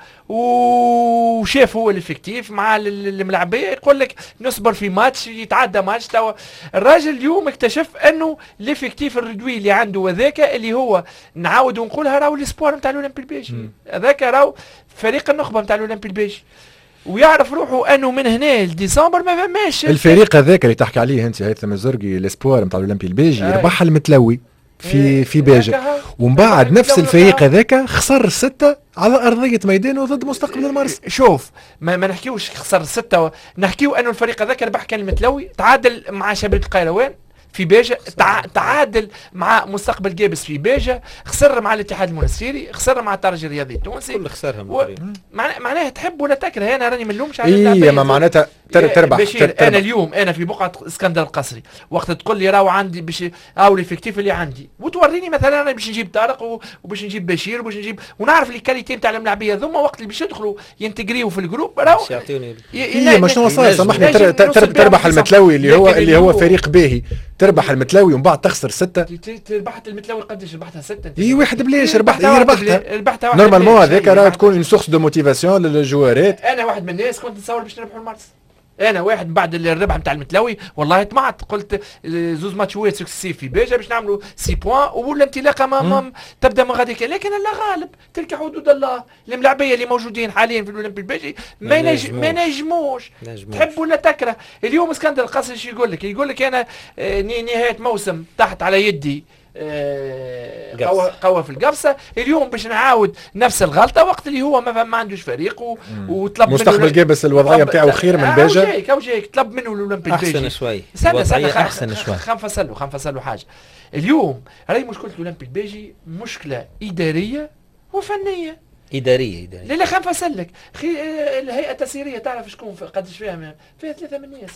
وشاف هو الافكتيف مع الملاعبيه يقول لك نصبر في ماتش يتعدى ماتش. توا الراجل اليوم اكتشف انه الافكتيف الردوي اللي عنده وذاك اللي هو نعاود ونقولها راهو الاسبوار نتاع الاولمبي البيجي هذاك راهو فريق النخبه نتاع الاولمبي البيجي ويعرف روحه انه من هنا لديسمبر ما فماش الفريق هذاك اللي تحكي عليه انت هيثم الزرقي الاسبوار نتاع الاولمبي البيجي ربح المتلوي في في باجه ومن بعد نفس الفريق هذاك خسر ستة على ارضيه ميدانه ضد مستقبل المرس. شوف ما, ما نحكيوش خسر ستة نحكيو انه الفريق هذاك ربح كان المتلوي تعادل مع شباب القيروان في باجة تع... تعادل مع مستقبل جابس في باجة خسر مع الاتحاد المنستيري خسر مع الترجي الرياضي التونسي كل خسرهم و... معناها معناها تحب ولا تكره. انا راني منلومش على اي ما معناتها تر... تربح بشير تربح. انا اليوم انا في بقعه اسكندر القصري وقت تقول لي راهو عندي باش او الافكتيف اللي عندي وتوريني مثلا انا باش نجيب طارق و... وباش نجيب بشير وباش نجيب ونعرف الكاليتي نتاع الملاعبيه ثم وقت اللي باش يدخلوا ينتجريو في الجروب راهو يعطيوني اي ما شنو صار سامحني تر... تر... تربح المتلوي اللي هو اللي هو فريق باهي تربح المتلوي ومن بعد تخسر ستة. ربحت المتلوي قداش ربحتها ستة؟ اي واحد بلاش ربحت اي ربحتها ربحتها نورمالمون هذاك راه تكون اون سورس دو موتيفاسيون للجوارات. انا واحد من الناس كنت نتصور باش نربحوا المارس انا واحد بعد الربح نتاع المتلوي والله طمعت، قلت زوز ماتشوات سكسيسيف في بيجا باش نعملوا سي بوان ولا انطلاقه ما تبدا من غاديك، لكن الله غالب، تلك حدود الله. الملاعبيه اللي موجودين حاليا في الاولمبي البيجي ما ينج... ما نجموش، تحب ولا تكره. اليوم اسكندر القصري شو يقول لك؟ يقول لك انا نهايه موسم تحت على يدي قوى قوى في القفصه، اليوم باش نعاود نفس الغلطه وقت اللي هو ما, ما عندوش فريق و... وطلب منه مستقبل جابس الوضعيه نتاعو خير من بيجا. جايك او جايك طلب منه الاولمبي احسن شوي، سنة سنة احسن شوي. خم فصلوا خم فصلوا حاجه. اليوم راهي مشكله الاولمبي البيجي مشكله اداريه وفنيه. اداريه اداريه لا لا خم فصلك خي... الهيئه التسييريه تعرف شكون قداش فيها؟ فيها ثلاثه من الناس،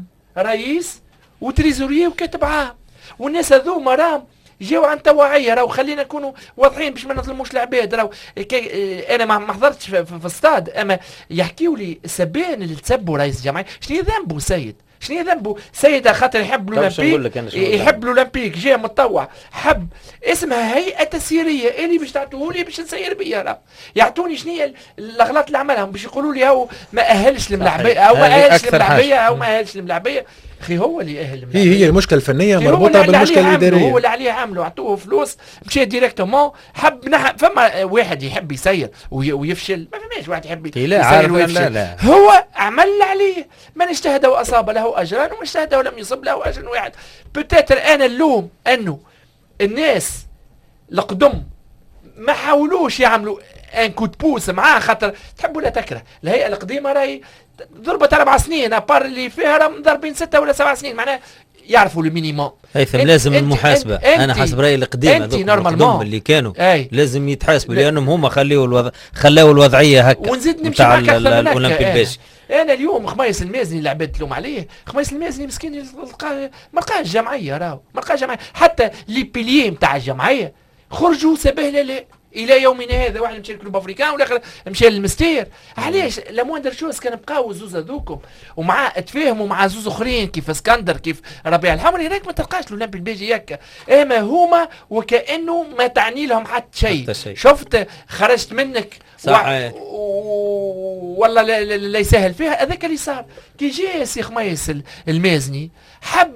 رئيس وتريزوريه وكاتب عام، والناس هذوما راهم جاو عن توعيه. راهو خلينا نكونوا واضحين باش ما نظلموش العباد. راهو انا ما حضرتش في, في, في الستاد، اما يحكيوا لي سبان اللي تسبوا رئيس الجمعيه. شنو ذنبه سيد؟ شنو ذنبه سيد؟ خاطر يحب الاولمبيك، يحب الاولمبيك، جاي متطوع، حب اسمها هيئه تسييريه اللي باش تعطوه لي باش نسير بيها. راه يعطوني شنو هي الاغلاط اللي عملهم باش يقولوا لي هو ما اهلش الملاعبيه او ما اهلش الملاعبيه او ما اهلش الملاعبيه. اخي هو اللي يأهل هي هي المشكله الفنيه مربوطه بالمشكله الاداريه. هو اللي عليه عملوا، عطوه فلوس مشى ديريكتومون. حب نح... فما واحد يحب يسير وي... ويفشل، ما فماش واحد يحب يسير ويفشل. لا لا. هو عمل اللي عليه، من اجتهد واصاب له اجران ومن اجتهد ولم يصب له اجر واحد. بوتيتر انا اللوم انه الناس القدم ما حاولوش يعملوا ان كود بوس معاه، خاطر تحب ولا تكره الهيئه القديمه راهي ضربت اربع سنين، ابار اللي فيها راهم ضاربين سته ولا سبع سنين، معناها يعرفوا المينيموم. هيثم لازم المحاسبه. انا حسب رايي القديم هذوك اللي كانوا أي. لازم يتحاسبوا لانهم هما خليوا الوضع خلاوا الوضعيه هكا. ونزيد نمشي معك اكثر من هكا. انا اليوم خميس المازني اللي عباد تلوم عليه، خميس المازني مسكين ما لقاش الجمعيه، راهو ما لقاش الجمعيه، حتى لي بيليي نتاع الجمعيه خرجوا سبهله لا الى يومنا هذا. واحد مشى للكلوب افريكان والاخر مشى للمستير. علاش لا موندر شوز كان بقاو زوز هذوكم ومع تفاهموا مع زوز اخرين كيف اسكندر كيف ربيع الحمري، هناك ما تلقاش الاولمبي البيجي هكا. اما هما وكانه ما تعني لهم حتى شيء. شفت خرجت منك صحيح و... و... والله لا, لا, لا يسهل فيها. هذاك اللي صار كي جاء سي خميس المازني حب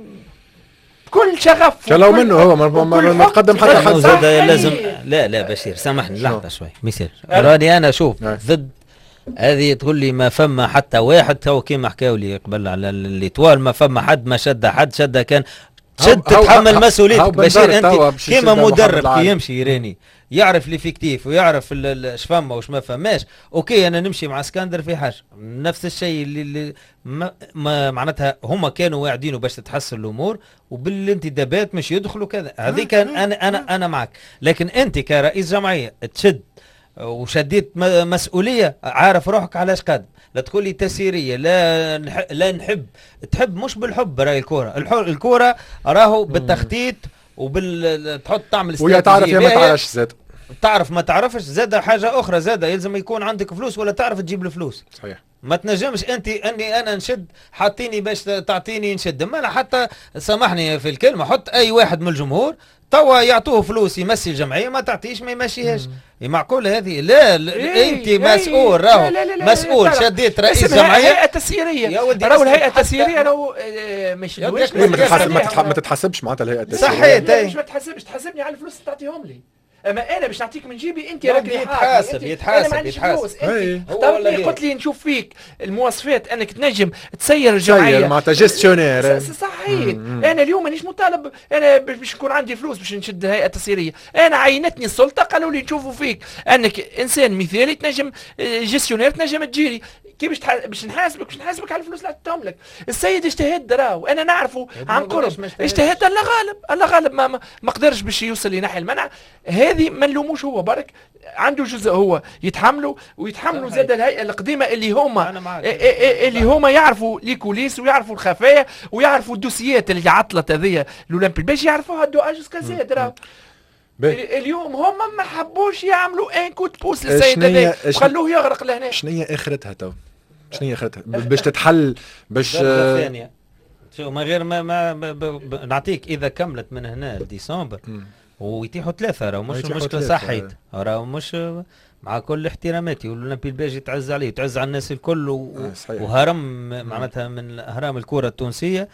كل شغف شلو منه هو ما تقدم حتى حد. لازم لا لا بشير سامحني لحظه شوي ميسير راني انا شوف ضد هذه تقول لي ما فما حتى واحد تو كيما حكاوا لي قبل على الليتوال ما فما حد ما شد حد شد كان شد تتحمل مسؤوليتك. بشير انت كيما مدرب كي يمشي يراني يعرف ليفيكتيف ويعرف اش فما واش ما فماش. اوكي انا نمشي مع اسكندر في حاجه نفس الشيء اللي, اللي ما, ما معناتها هما كانوا واعدينه باش تتحسن الامور وبالانتدابات مش يدخلوا كذا. هذيك انا انا انا معك، لكن انت كرئيس جمعيه تشد وشديت مسؤوليه عارف روحك علاش قادم. لا تقول لي تسييريه لا نح... لا نحب تحب مش بالحب راهي الكره الحر... الكره راهو بالتخطيط وبال تحط تعمل ويا تعرف يا ما تعرفش زاد تعرف ما تعرفش زاد حاجه اخرى زاد يلزم يكون عندك فلوس ولا تعرف تجيب الفلوس. صحيح ما تنجمش انت اني انا نشد حاطيني باش تعطيني نشد. ما انا حتى سامحني في الكلمه حط اي واحد من الجمهور توا يعطوه فلوس يمشي الجمعيه ما تعطيش ما يمشيهاش. معقول هذه؟ لا, لا إيه انت مسؤول راهو مسؤول شديت رئيس جمعيه هيئه تسييريه راهو الهيئه التسييريه راهو مش ما تتحسبش معناتها الهيئه التسييريه. صحيت مش ما تحسبش تحسبني على الفلوس اللي تعطيهم لي. اما انا باش نعطيك من جيبي انت راك يتحاسب يتحاسب انا ما يتحاسب. انت اخترتني قلت لي نشوف فيك المواصفات انك تنجم تسير الجمعيه معناتها جيستيونير. صحيح انا اليوم مانيش مطالب انا باش يكون عندي فلوس باش نشد الهيئه التسييريه. انا عينتني السلطه قالوا لي نشوفوا فيك انك انسان مثالي تنجم جيستيونير تنجم تجيري كي باش تح... باش نحاسبك باش نحاسبك على الفلوس اللي عطيتهم لك. السيد اجتهد راهو انا نعرفه عن قرب اجتهد. الله غالب الله غالب ما ما, ما قدرش باش يوصل لناحيه المنع. هذه ما نلوموش هو برك عنده جزء هو يتحملوا ويتحملوا زاد الهيئه القديمه اللي هما اللي هما يعرفوا لي كوليس ويعرفوا الخفايا ويعرفوا الدوسيات اللي عطلت هذه الاولمبي باش يعرفوها دو اجوز كازيد راهو. اليوم هم ما حبوش يعملوا ان كوت بوس للسيد هذا وخلوه يغرق لهنا. شنو هي اخرتها تو؟ شنو هي اخرتها باش تتحل باش شو ما غير ما, ما ب ب ب نعطيك اذا كملت من هنا لديسمبر ويتيحوا ثلاثه راهو مش مشكله صحيت راهو مش مع كل احتراماتي، والاولمبي الباجي تعز عليه وتعز على الناس الكل و... آه وهرم معناتها من اهرام الكره التونسيه.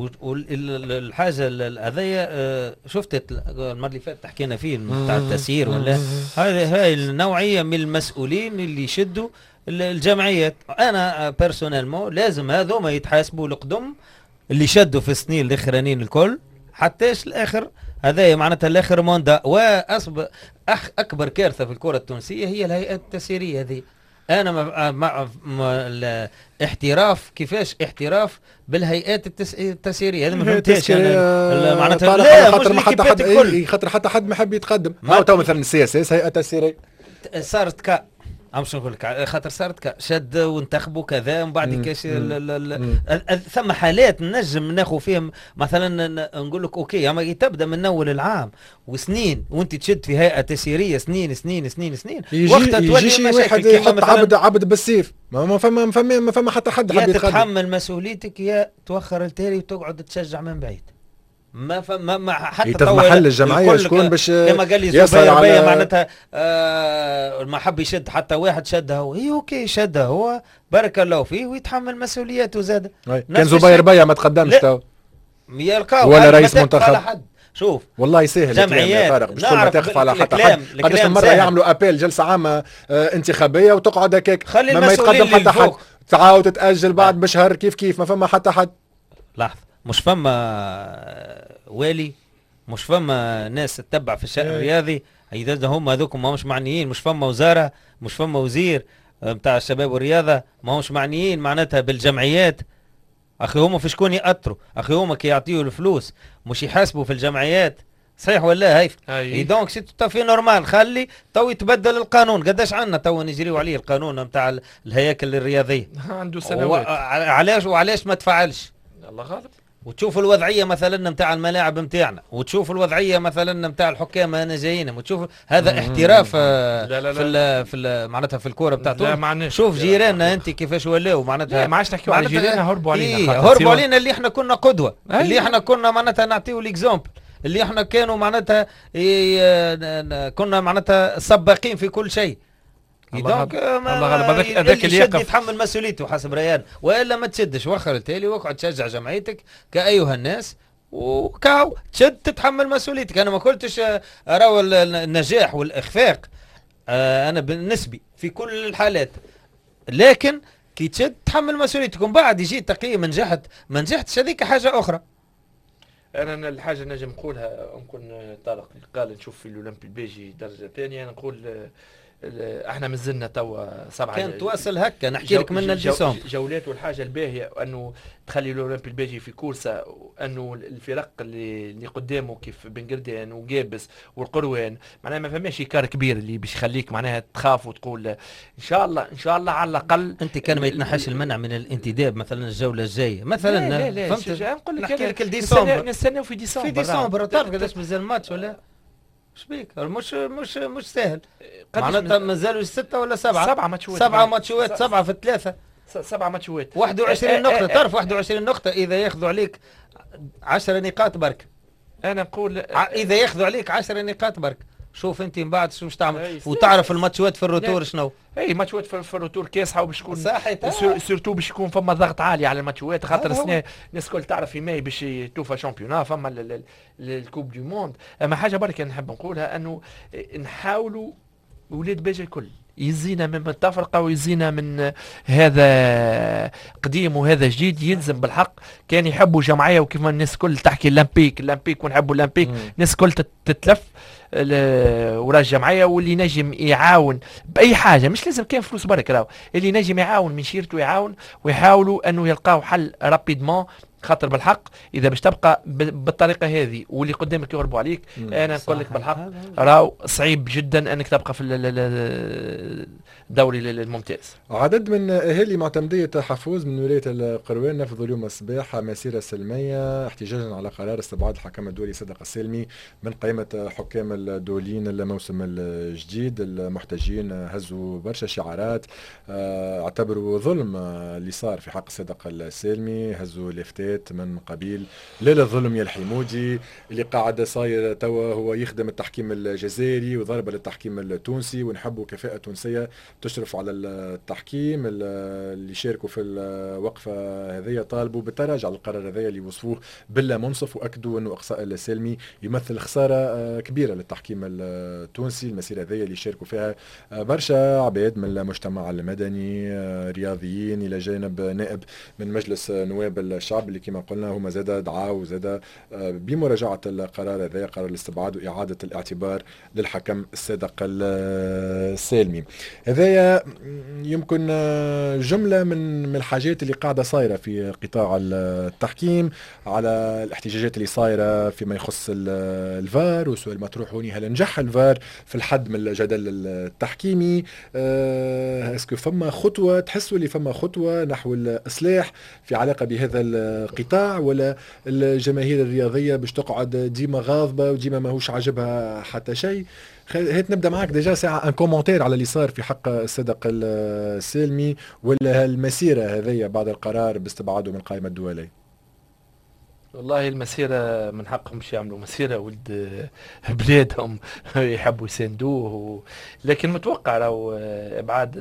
والحاجه هذيا شفت المره اللي فاتت حكينا فيه نتاع التسيير ولا هذه هاي النوعيه من المسؤولين اللي يشدوا الجمعيات. انا بيرسونيلمون لازم هذوما يتحاسبوا القدم اللي شدوا في السنين الاخرانيين الكل حتىش الاخر. هذا معناتها الاخر موندا. واصب أخ اكبر كارثه في الكره التونسيه هي الهيئات التسييريه هذه. انا مع, مع, مع الاحتراف، كيفاش احتراف بالهيئات التس... التسييريه هذا ما فهمتهاش انا معناتها. لا خاطر ما حتى حد ايه خاطر حتى حد ما يحب يتقدم. ما تو مثلا السي اس اس هيئه تسييريه صارت كا امش نقول لك خاطر صارت كا شد وانتخبوا كذا ومن بعد كاش ثم حالات نجم ناخذ فيهم مثلا نقول لك اوكي اما تبدا من اول العام وسنين وانت تشد في هيئه تسييريه سنين سنين سنين سنين وقتها تولي شي واحد يحط عبد عبد بالسيف. ما فما ما فما ما فما حتى حد حب يتقدم. يا تتحمل مسؤوليتك يا توخر التالي وتقعد تشجع من بعيد. ما فما ما حتى تم محل الجمعيه شكون باش كما قال لي زبير على... معناتها آه ما حب يشد حتى واحد شدها هو هي اوكي شدها هو بارك الله فيه ويتحمل مسؤولياته زاد. كان زبير بيا ما تقدمش تو يلقاو ولا رئيس منتخب. شوف والله يسهل جمعيات مش ما تخف على حتى حد. قداش مرة يعملوا ابيل جلسة عامة آه انتخابية وتقعد هكاك ما يتقدم حتى حد تعاود تتأجل بعد آه. بشهر كيف كيف ما فما حتى حد. لحظة مش فما والي مش فما ناس تتبع في الشأن الرياضي اذا هم هذوك ما همش معنيين. مش فما وزارة مش فما وزير بتاع الشباب والرياضة ما همش معنيين معناتها بالجمعيات. اخي هم في شكون يأطروا اخي هم كي يعطيوا الفلوس مش يحاسبوا في الجمعيات صحيح ولا هايف. اي دونك سي تو في نورمال خلي تو يتبدل القانون. قداش عندنا تو نجريوا عليه القانون نتاع الهياكل الرياضية عنده سنوات. علاش وعلاش ما تفعلش الله غالب. وتشوف الوضعيه مثلا نتاع الملاعب نتاعنا وتشوف الوضعيه مثلا نتاع الحكام انا جايين وتشوف هذا احتراف لا لا في ال في ال معناتها في الكوره بتاعته. شوف جيراننا انت كيفاش ولاو معناتها ما عادش تحكيوا على جيراننا هربوا علينا. إيه هربوا علينا اللي احنا كنا قدوه أيه. اللي احنا كنا معناتها نعطيو ليكزامبل اللي احنا كانوا معناتها إيه كنا معناتها سباقين في كل شيء. دونك الله غالب هذاك هذاك اللي يقف يتحمل مسؤوليته حسب ريان والا ما تشدش وخر التالي واقعد تشجع جمعيتك كايها الناس وكاو تشد تتحمل مسؤوليتك. انا ما قلتش راهو النجاح والاخفاق آه انا بالنسبي في كل الحالات لكن كي تشد تحمل مسؤوليتك ومن بعد يجي تقييم نجحت ما نجحتش هذيك حاجه اخرى. انا الحاجه نجم نقولها نكون طارق قال نشوف في الاولمبي البيجي درجه ثانيه نقول احنا مازلنا توا سبعه كان توصل هكا نحكي لك من الديسمبر جولات. والحاجه الباهيه انه تخلي الاولمبي الباجي في كورسه انه الفرق اللي اللي قدامه كيف بن قردان وقابس والقروان معناها ما فماش كار كبير اللي باش يخليك معناها تخاف وتقول ان شاء الله ان شاء الله على الاقل. انت كان ما يتنحاش المنع من الانتداب مثلا الجوله الجايه مثلا. لا لا لا فهمت نقول لك نحكي لك الديسمبر نستناو في ديسمبر في ديسمبر تعرف قداش مازال الماتش ولا شبيك مش مش مش سهل معناتها مازالوا ستة ولا سبعة سبعة ماتشوات سبعة ماتشوات سبعة في الثلاثة سبعة ماتشوات واحد وعشرين نقطة. تعرف واحد وعشرين نقطة إذا ياخذوا عليك عشرة نقاط برك. أنا نقول إذا ياخذوا عليك عشرة نقاط برك شوف انت من بعد شو باش تعمل وتعرف الماتشوات في الروتور شنو. اي ماتشوات في الروتور كاسحه وباش تكون سورتو باش يكون فما ضغط عالي على الماتشوات خاطر السنه الناس الكل تعرف في ماي باش توفى شامبيونا فما الكوب دو موند. اما حاجه برك نحب نقولها انه نحاولوا ولاد باجي الكل يزينا من التفرقه ويزينا من هذا قديم وهذا جديد. يلزم بالحق كان يحبوا جمعيه وكيف ما الناس الكل تحكي اللامبيك اللامبيك ونحبوا اللامبيك الناس الكل تتلف وراء الجمعيه واللي نجم يعاون باي حاجه مش لازم كان فلوس برك راهو اللي نجم يعاون من شيرته يعاون ويحاولوا انه يلقاو حل رابيدمون خاطر بالحق اذا باش تبقى بالطريقه هذه واللي قدامك يغربوا عليك انا نقول لك بالحق راهو صعيب جدا انك تبقى في الدوري الممتاز. عدد من اهالي معتمديه تحفظ من ولايه القروان نفذوا اليوم الصباح مسيره سلميه احتجاجا على قرار استبعاد الحكم الدولي صدق السالمي من قائمه حكام الدوليين الموسم الجديد، المحتجين هزوا برشا شعارات اعتبروا ظلم اللي صار في حق صدق السالمي، هزوا لافتات من قبيل لا للظلم يا الحمودي اللي قاعد صاير توا هو يخدم التحكيم الجزائري وضرب للتحكيم التونسي، ونحبوا كفاءة تونسية تشرف على التحكيم. اللي شاركوا في الوقفة هذه طالبوا بالتراجع على القرار هذا اللي وصفوه بالله منصف، واكدوا انه اقصاء السالمي يمثل خساره كبيره للتحكيم التونسي. المسيره هذه اللي شاركوا فيها برشا عباد من المجتمع المدني، رياضيين الى جانب نائب من مجلس نواب الشعب اللي كما قلنا هما زاد دعاوا زاد بمراجعه القرار هذا، قرار الاستبعاد واعاده الاعتبار للحكم الصادق السالمي. هذايا يمكن جمله من الحاجات اللي قاعده صايره في قطاع التحكيم على الاحتجاجات اللي صايره فيما يخص الفار، والسؤال مطروح هوني هل نجح الفار في الحد من الجدل التحكيمي؟ أه اسكو فما خطوه تحسوا اللي فما خطوه نحو الاصلاح في علاقه بهذا القطاع، ولا الجماهير الرياضيه باش تقعد ديما غاضبه وديما ماهوش عاجبها حتى شيء؟ هات نبدا معك ديجا ساعه ان كومونتير على اللي صار في حق الصدق السالمي، ولا المسيره هذه بعد القرار باستبعاده من القائمه الدوليه. والله المسيرة من حقهم باش يعملوا مسيرة ولد بلادهم يحبوا يساندوه و... لكن متوقع راهو ابعاد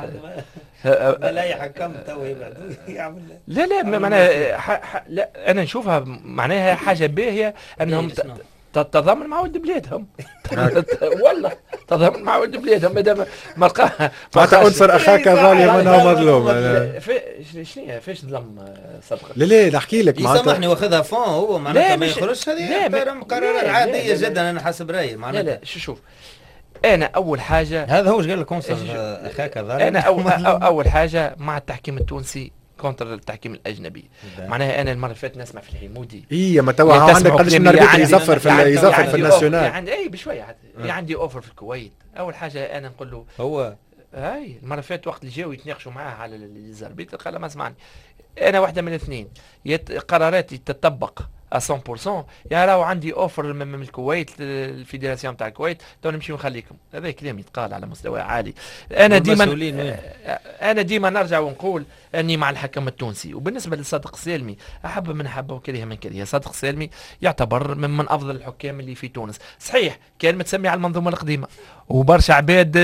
لا يحكم تو يعمل لا لا معناها ح... ح... لا انا نشوفها معناها حاجة باهية انهم ت... تتضامن مع ولد بلادهم والله تضامن مع ولد بلادهم مادام ما لقاها معناتها انصر اخاك ظالما او مظلوم. شنو فاش ظلم صدق؟ لا لا نحكي لك معناتها يسامحني واخذها فون هو معناتها ما يخرجش، هذه قرارات عاديه جدا انا حسب رايي معناتها. لا لا شوف انا اول حاجه هذا هو قال لك انصر اخاك ظالما. انا اول اول حاجه مع التحكيم التونسي كونتر التحكيم الاجنبي. معناها انا المره اللي فاتت نسمع في الحمودي اي ما توا عندك قداش من اربيتر يزفر في يزفر في الناسيونال عندي اي بشويه عندي اوفر في الكويت. اول حاجه انا نقول له هو هاي المره اللي فاتت وقت اللي جاوا يتناقشوا معاه على الزربيت قال ما سمعني انا واحده من الاثنين قراراتي تطبق مية بالمية يا راهو عندي اوفر من الكويت الفيدراسيون تاع الكويت تو نمشي ونخليكم. هذا كلام يتقال على مستوى عالي. انا ديما انا ديما نرجع ونقول اني مع الحكم التونسي. وبالنسبه لصادق السالمي احب من احب وكره من كره. صادق السالمي يعتبر من, من افضل الحكام اللي في تونس. صحيح كان متسمي على المنظومه القديمه وبرشا عباد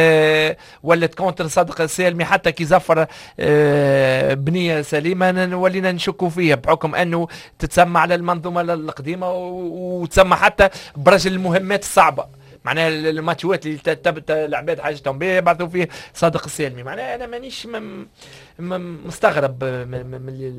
ولت كونتر صادق السالمي حتى كي زفر بنيه سليمه ولينا نشكوا فيها بحكم انه تتسمى على المنظومه القديمه وتسمى حتى برجل المهمات الصعبه. معناها الماتشات اللي تبت العباد حاجتهم به يبعثوا فيه صادق السالمي. معناها انا مانيش مستغرب من من,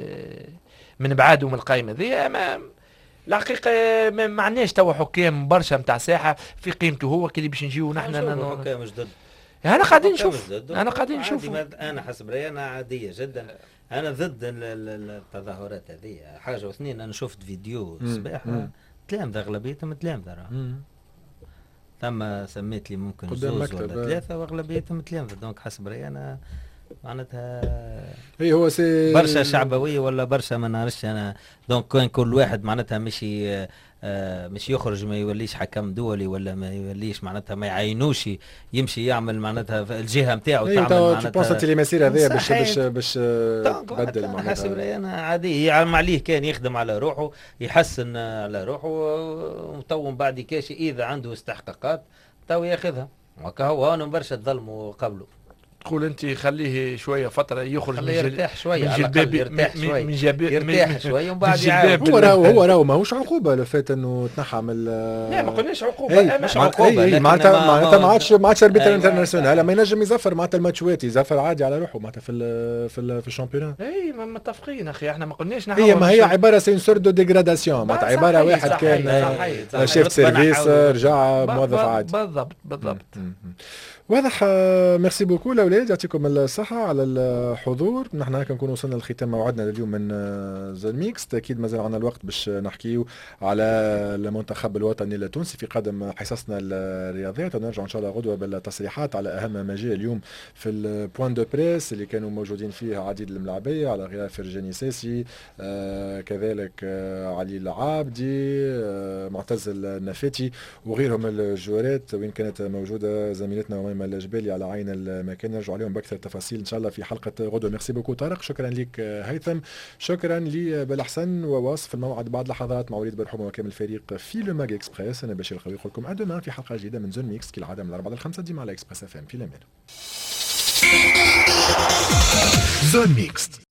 من بعاده من القائمه ذي. الحقيقه ما عندناش توا حكام برشا نتاع ساحه في قيمته هو كي باش نجيو نحن حكام جدد. انا قاعدين نشوف انا قاعدين نشوف انا حسب رايي انا عاديه جدا. انا ضد التظاهرات هذه حاجه واثنين. انا شفت فيديو الصباح تلامذه اغلبيتهم تلامذه راه ثم سميت لي ممكن زوز ولا ثلاثه واغلبيتهم تلامذه. دونك حسب رايي انا معناتها اي هو سي برشا شعبويه ولا برشا ما نعرفش انا. دونك كان كل واحد معناتها مشي آه مش يخرج ما يوليش حكم دولي ولا ما يوليش معناتها ما يعينوش يمشي يعمل معناتها الجهه نتاعو تعمل معناتها بونسات لي مسيره هذه باش باش باش تبدل معناتها. حسب رايي انا عادي يعلم عليه كان يخدم على روحه يحسن على روحه وتو بعد كاشي اذا عنده استحقاقات تو ياخذها. وكهو انا برشا ظلموا قبله. تقول انت خليه شويه فتره يخرج من يرتاح شويه من جلباب يرتاح شويه من جلباب يرتاح شويه ومن بعد يعاود. هو راهو هو راهو ماهوش عقوبه لو فات انه تنحى من لا ما قلناش عقوبه مش عقوبه معناتها معناتها ما عادش ما عادش اربيتر انترناسيونال ما ينجم يزفر معناتها الماتشوات يزفر عادي على روحه معناتها في ال في ال في الشامبيون. اي متفقين اخي احنا ما قلناش هي ما هي عباره سي سور دو ديغراداسيون معناتها عباره واحد كان شيف سيرفيس رجع موظف عادي. بالضبط بالضبط واضح. ميرسي بوكو الاولاد. العباد يعطيكم الصحة على الحضور. نحن هكا نكون وصلنا لختام موعدنا لليوم من زون ميكس. أكيد مازال عندنا الوقت باش نحكيو على المنتخب الوطني التونسي في قدم حصصنا الرياضية. ونرجع إن شاء الله غدوة بالتصريحات على أهم ما جاء اليوم في البوان دو بريس اللي كانوا موجودين فيه عديد الملاعبية على غياب فرجاني ساسي، آه كذلك آه علي العابدي، آه معتز النفاتي وغيرهم الجوارات، وين كانت موجودة زميلتنا أميمة الجبالي على عين المكان. نرجع عليهم بأكثر تفاصيل إن شاء الله في حلقة غدوة. ميرسي بوكو طارق، شكرا لك هيثم، شكرا لي بالحسن ووصف الموعد بعد لحظات مع وليد برحومة وكامل الفريق في لو ماج اكسبريس. أنا بشير الخوي يقول لكم أدوما في حلقة جديدة من زون ميكس كالعادة من الأربعة للخمسة ديما على اكسبريس اف ام. في الأمان. زون ميكس.